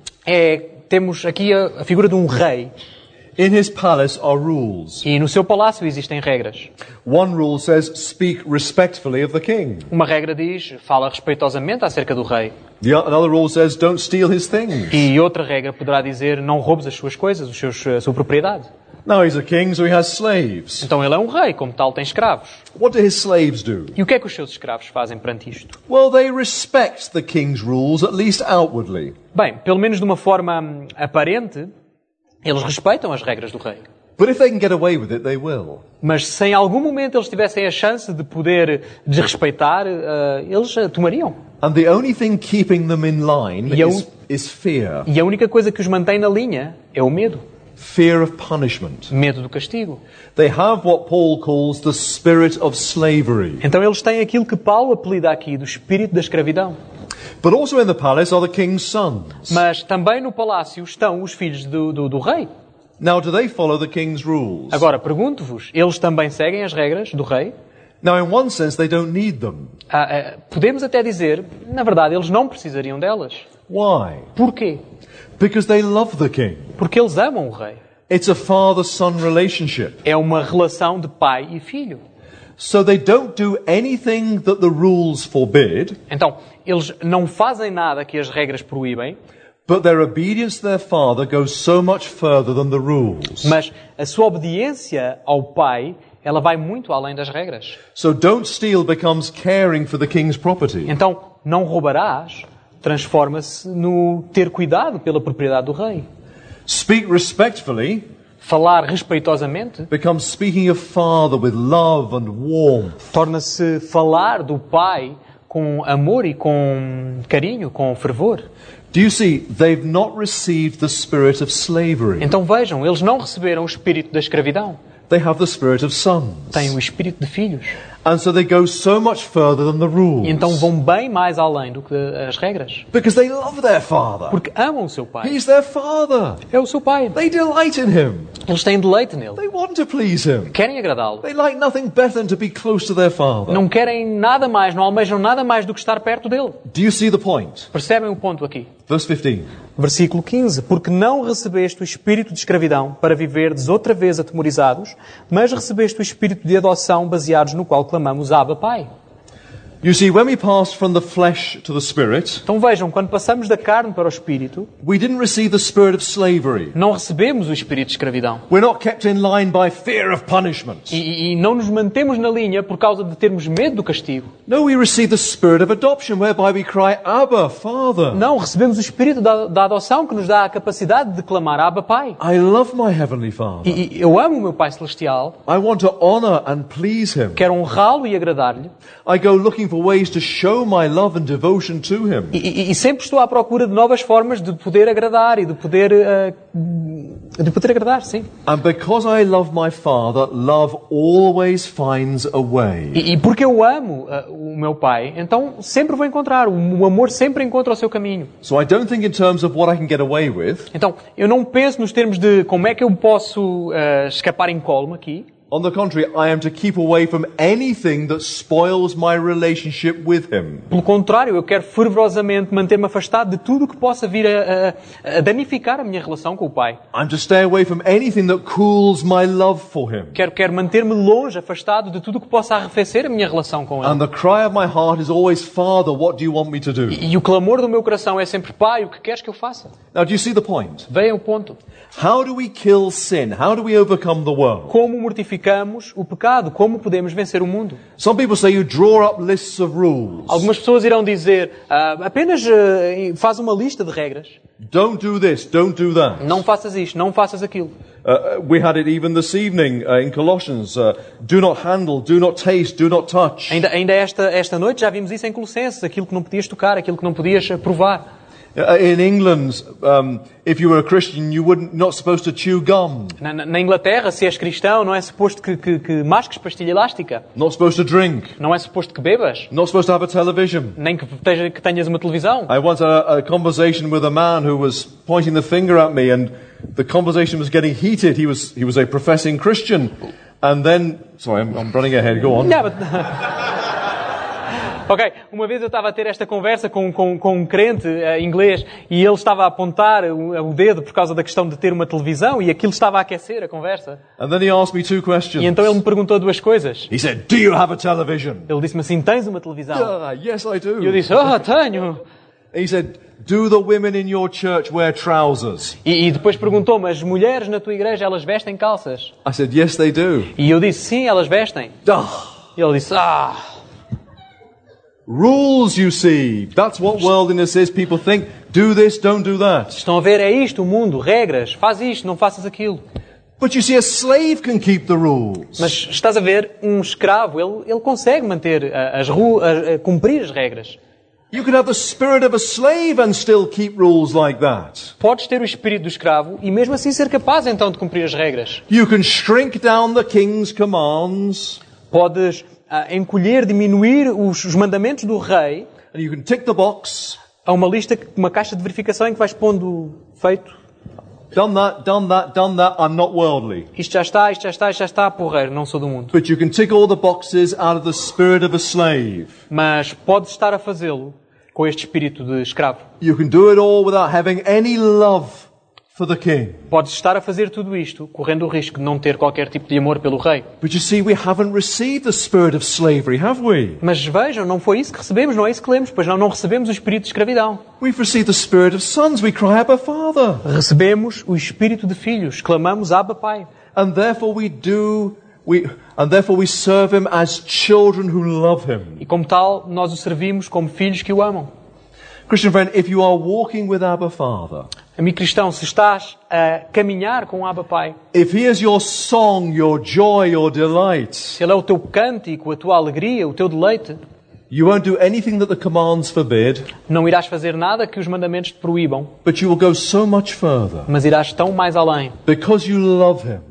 É, temos aqui a, a figura de um rei. In his palace are rules. E no seu palácio existem regras. One rule says, speak respectfully of the king. Uma regra diz, fala respeitosamente acerca do rei. The, another rule says, don't steal his things. E outra regra poderá dizer, não roubes as suas coisas, os seus, a sua propriedade. Now he's a king, so he has slaves. Então ele é um rei, como tal tem escravos. What do his slaves do? E o que é que os seus escravos fazem perante isto? Well, they respect the king's rules, at least outwardly. Bem, pelo menos de uma forma hum, aparente, eles respeitam as regras do rei. But if they can get away with it, they will. Mas se em algum momento eles tivessem a chance de poder desrespeitar, uh, eles uh, tomariam. And the only thing keeping them in line E a, is, un... is fear. e a única coisa que os mantém na linha é o medo. Fear of punishment. Medo do castigo. They have what Paul calls the spirit of slavery. Então eles têm aquilo que Paulo apelida aqui do espírito da escravidão. But also in the palace are the king's sons. Mas também no palácio estão os filhos do, do, do rei. Now, do they follow the king's rules? Agora, pergunto-vos, eles também seguem as regras do rei? Now, in one sense, they don't need them. Ah, ah, podemos até dizer, na verdade, eles não precisariam delas. Why? Porquê? Because they love the king. Porque eles amam o rei. It's a father-son relationship. É uma relação de pai e filho. So they don't do anything that the rules forbid. Então, eles não fazem nada que as regras proíbem. But their obedience to their father goes so much further than the rules. Mas a sua obediência ao pai, ela vai muito além das regras. So don't steal becomes caring for the king's property. Então, não roubarás, transforma-se no ter cuidado pela propriedade do rei. Speak respectfully Falar respeitosamente becomes speaking of father with love and warmth. torna-se falar do pai com amor e com carinho, com fervor. Do you see? They've not received the spirit of slavery. Então vejam, eles não receberam o espírito da escravidão. They have the spirit of sons. Têm o espírito de filhos. And so they go so much further than the rules. Então vão bem mais além do que as regras. Because they love their father. Porque amam o seu pai. He's their father. É o seu pai. They delight in him. Eles têm deleite nele. They want to please him. Querem agradá-lo. They like nothing better than to be close to their father. Não querem nada mais, não almejam nada mais do que estar perto dele. Do you see the point? Percebem o ponto aqui? Verse fifteen. Versículo quinze. Porque não recebeste o espírito de escravidão para viverdes outra vez atemorizados, mas recebeste o espírito de adoção baseados no qual clamamos Abba, Pai. You see, when we passed from the flesh to the spirit, Então vejam, quando passamos da carne para o espírito, we didn't receive the spirit of slavery. não recebemos o espírito de escravidão. We're not kept in line by fear of punishment. E, e não nos mantemos na linha por causa de termos medo do castigo. No, we receive the spirit of adoption, whereby we cry, Abba, Father. Não, recebemos o espírito da, da adoção que nos dá a capacidade de clamar Abba, Pai. I love my heavenly Father. E, e eu amo o meu Pai Celestial, I want to honor and please him. quero honrá-lo e agradar-lhe. I go looking for ways to show my love and devotion to him. E, e, e sempre estou à procura de novas formas de poder agradar e de poder, uh, de poder agradar, sim. And because I love my Father, love always finds a way. E, e porque eu amo uh, o meu Pai, então sempre vou encontrar. O, o amor sempre encontra o seu caminho. So I don't think in terms of what I can get away with. Então, eu não penso nos termos de como é que eu posso uh, escapar incólume aqui. On the contrary, I am to keep away from anything that spoils my relationship with him. Pelo contrário, eu quero fervorosamente manter-me afastado de tudo que possa vir a, a, a danificar a minha relação com o Pai. I'm to stay away from anything that cools my love for him. Quero, quero manter-me longe, afastado de tudo que possa arrefecer a minha relação com Ele. And the cry of my heart is always, Father, what do you want me to do? E, e o clamor do meu coração é sempre, Pai, o que queres que eu faça? Now, do you see the point? Veja o ponto. How do we kill sin? How do we overcome the world? Como mortificamos o pecado? Como podemos vencer o mundo? Some people say you draw up lists of rules. Algumas pessoas irão dizer, ah, apenas ah, faz uma lista de regras. Don't do this, don't do that. Não faças isto, não faças aquilo. Uh, we had it even this evening uh, in Colossians. Uh, do not handle, do not taste, do not touch. Ainda, ainda esta, esta noite já vimos isso em Colossenses, aquilo que não podias tocar, aquilo que não podias provar. Uh, in England, um, if you were a Christian, you wouldn't not supposed to chew gum. Na, na Inglaterra, se és cristão, não é suposto que, que, que masques pastilha elástica. Not supposed to drink. Não é suposto que bebas. Not supposed to have a television. Nem que, teja, que tenhas uma televisão. I once had a, a conversation with a man who was pointing the finger at me, and the conversation was getting heated. He was he was a professing Christian, and then sorry, I'm, I'm running ahead. Go on. Yeah, but... Ok, uma vez eu estava a ter esta conversa com, com, com um crente uh, inglês e ele estava a apontar o, o dedo por causa da questão de ter uma televisão e aquilo estava a aquecer a conversa. And then he asked me two questions. E então ele me perguntou duas coisas. He said, "Do you have a television?" Ele disse-me assim, tens uma televisão? Ah, yes, I do. E eu disse, ah, tenho. He said, "Do the women in your church wear trousers?" E, e depois perguntou-me, as mulheres na tua igreja, elas vestem calças? I said, "Yes, they do." E eu disse, sim, elas vestem. Ah. E ele disse, ah... Rules, you see. That's what worldliness is. People think, do this, don't do that. Estão a ver, é isto o mundo, regras. Faz isto, não faças aquilo. But you see, a slave can keep the rules. Mas estás a ver, um escravo, ele, ele consegue manter uh, as ruas, uh, cumprir as regras. You can have the spirit of a slave and still keep rules like that. Podes ter o espírito do escravo e mesmo assim ser capaz então de cumprir as regras. You can shrink down the king's commands. Podes uh, encolher, diminuir os, os mandamentos do rei. And you can tick the box. Há uma lista, uma caixa de verificação em que vais pondo feito. Done that, done that, done that, I'm not worldly. Isto já está, isto já está, isto já está, porreiro, não sou do mundo. But you can tick all the boxes out of the spirit of a slave. Mas podes estar a fazê-lo com este espírito de escravo. You can do it all without having any love for the king. Podes estar a fazer tudo isto, correndo o risco de não ter qualquer tipo de amor pelo rei. But you see, we haven't received the spirit of slavery, have we? Mas vejam, não foi isso que recebemos, não é isso que lemos, pois não, não recebemos o espírito de escravidão. We've received the spirit of sons. We cry, Abba, Father. Recebemos o espírito de filhos, clamamos Abba, Pai. And therefore we do, we, and therefore we serve him as children who love him. E como tal, nós o servimos como filhos que o amam. Christian friend, if you are walking with Abba, Father, Amigo cristão, se estás a caminhar com Abba, Pai, if he is your song, your joy, your delight, se Ele é o teu cântico, a tua alegria, o teu deleite, you won't do anything that the commands forbid, não irás fazer nada que os mandamentos te proíbam, but you will go so much further mas irás tão mais além, because you love him.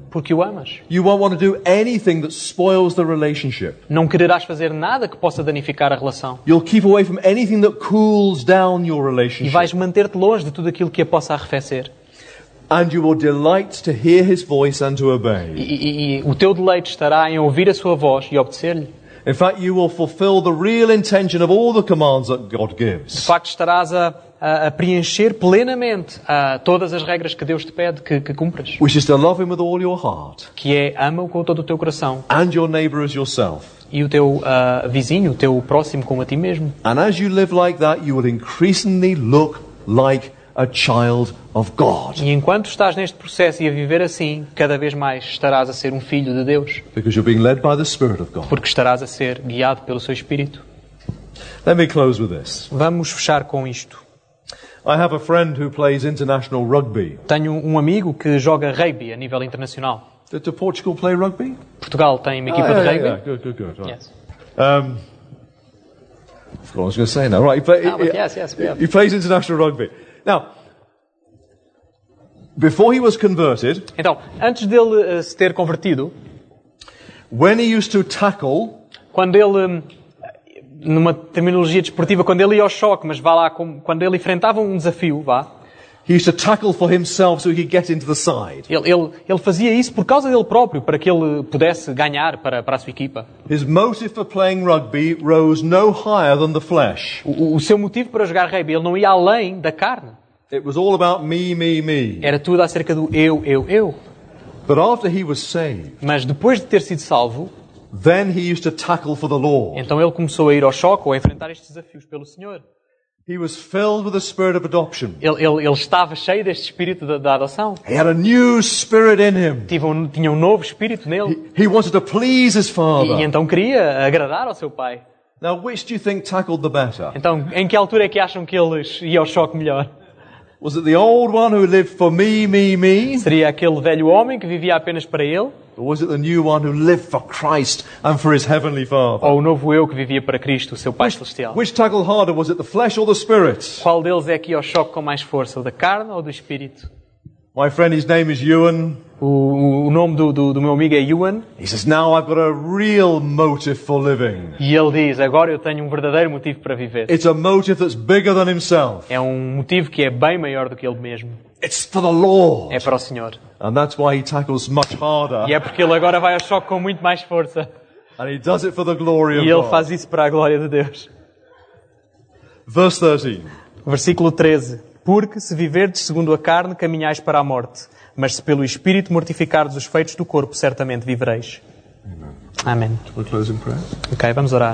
porque o amas. You won't want to do anything that spoils the relationship. Não quererás fazer nada que possa danificar a relação. You'll keep away from anything that cools down your E relationship. vais manter-te longe de tudo aquilo que a possa arrefecer. And you will delight to hear his voice and to E, obey. e, e o teu deleite estará em ouvir a sua voz e obedecer-lhe. In fact, you will fulfill the real intention of all the commands that God De gives. facto, estarás a, a, a preencher plenamente a, todas as regras que Deus te pede que, que cumpras. Which is to love him with all your heart Que é, ama-o com todo o teu coração. and your neighbour as yourself. E o teu uh, vizinho, o teu próximo como a ti mesmo. And as you live like that, you will increasingly look like a child of God. E enquanto estás neste processo e a viver assim, cada vez mais estarás a ser um filho de Deus. Because you're being led by the Spirit of God. Porque estarás a ser guiado pelo seu Espírito. Let me close with this. Vamos fechar com isto. I have a friend who plays international rugby. Tenho um amigo que joga rugby a nível internacional. Did did Portugal play rugby? Portugal tem uma equipa Ah, de yeah, rugby. yeah, good, good, good. Right. Yes. Um, I forgot what I was going to say now. Right, he, play, Ah, but he- yes, yes, we have. he plays international rugby. Now, before he was converted, Então, antes dele uh, se ter convertido, when he used to tackle, quando ele, hum, numa terminologia desportiva, quando ele ia ao choque, mas vá lá, como- quando ele enfrentava um desafio, vá, he used to tackle for himself so he could get into the side. ele, ele, ele fazia isso por causa dele próprio, para que ele pudesse ganhar para, para a sua equipa. His motive for playing rugby rose no higher than the flesh. O, o seu motivo para jogar rugby, ele não ia além da carne. It was all about me, me, me. Era tudo acerca do eu, eu, eu. But after he was saved, Mas depois de ter sido salvo, then he used to tackle for the Lord. então ele começou a ir ao choque ou a enfrentar estes desafios pelo Senhor. He was filled with the spirit of adoption. Ele, ele, ele estava cheio deste espírito da, da adoção. He had a new spirit in him. Tinha um, tinha um novo espírito nele. He wanted to please his E, e father. então queria agradar ao seu pai. Now, which do you think tackled the better? Então, em que altura é que acham que eles iam ao choque melhor? Was it the old one who lived for me, me, me? Seria aquele velho homem que vivia apenas para ele? Or was it the new one who lived for Christ and for his heavenly Father? Ou o novo eu que vivia para Cristo, o seu Pai Celestial? Which tackled harder? Was it the flesh or the spirit? Qual deles é que ia ao choque com mais força? O da carne ou do espírito? My friend, his name is Ewan. O, o nome do, do, do meu amigo é Ewan. He says, now I've got a real motive for living. E ele diz, agora eu tenho um verdadeiro motivo para viver. It's a motive that's bigger than himself. É um motivo que é bem maior do que ele mesmo. It's for the Lord. É para o Senhor. And that's why he tackles much harder. E é porque ele agora vai ao choque com muito mais força. And he does it for the glory of E ele God. faz isso para a glória de Deus. Verse thirteen. Versículo treze. Porque se viverdes segundo a carne, caminhais para a morte. Mas se pelo Espírito mortificardes os feitos do corpo, certamente vivereis. Amém. We'll close in prayer. Ok, vamos orar.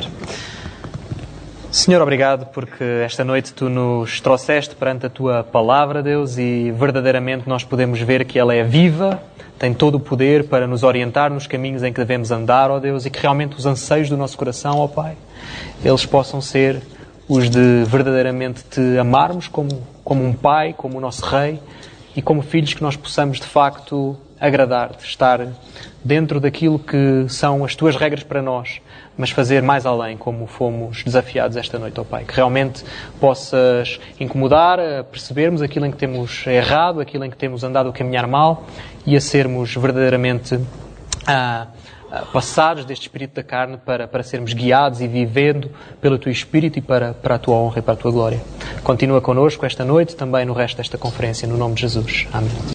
Senhor, obrigado porque esta noite Tu nos trouxeste perante a Tua palavra, Deus, e verdadeiramente nós podemos ver que ela é viva, tem todo o poder para nos orientar nos caminhos em que devemos andar, ó Deus, e que realmente os anseios do nosso coração, ó Pai, eles possam ser os de verdadeiramente Te amarmos como, como um Pai, como o nosso Rei, e como filhos que nós possamos de facto agradar-te, estar dentro daquilo que são as Tuas regras para nós, mas fazer mais além, como fomos desafiados esta noite, ó Pai. Que realmente possas incomodar a percebermos aquilo em que temos errado, aquilo em que temos andado a caminhar mal e a sermos verdadeiramente ah, ah, passados deste espírito da carne para, para sermos guiados e vivendo pelo Teu Espírito e para, para a Tua honra e para a Tua glória. Continua connosco esta noite, também no resto desta conferência, no nome de Jesus. Amém.